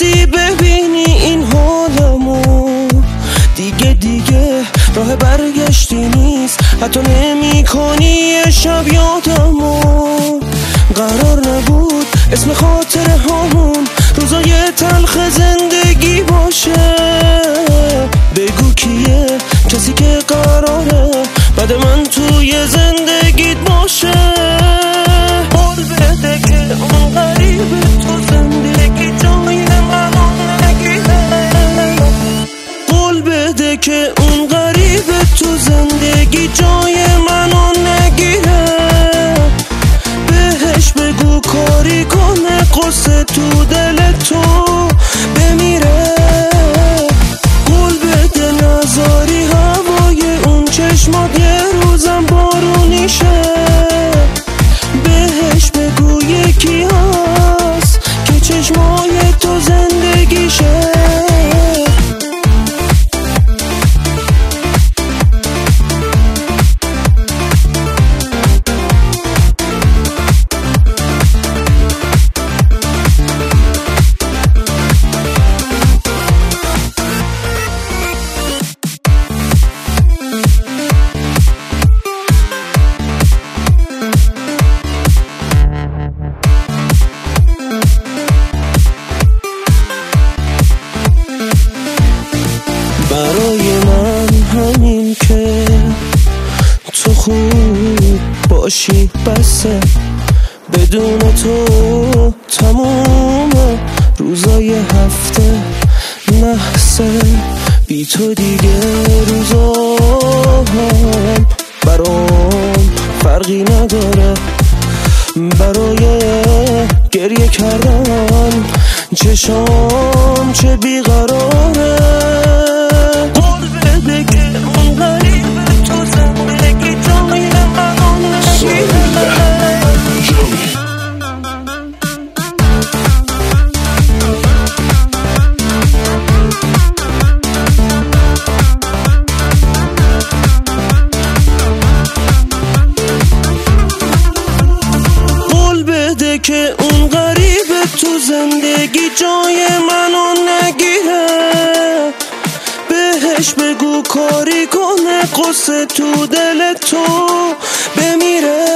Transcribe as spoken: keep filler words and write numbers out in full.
تونستی ببینی این حالمو، دیگه دیگه راه برگشتی نیست، حتی نمی کنی یه شب یادمو. قرار نبود اسم خاطره هامون روزای تلخ زندگی باشه. بگو کیه کسی که قراره بعد من توی زندگیت باشه. قول بده که اون غریبه تو زندگی جای منو نگیره. قول بده که اون غریبه تو زندگی جای منو نگیره. بهش بگو کاری کنه قصه تو دل تو بمیره. قول بده نذاری هوای اون چشمات یه روزم بارونی شه. بهش بگو یکی هست که چشمای تو زندگیشه. برای من همین که تو خوب باشی بسه. بدون تو تموم روزای هفته نحسه. بی تو دیگه روزام برام فرقی نداره. برای گریه کردن چشام چه بیقراره. قول بده که اون غریبه تو زندگی جای منو نگیره. قول بده که اون غریبه تو زندگی جای منو نگیره. بهش بگو کاری کنه قصه تو دل تو بمیره.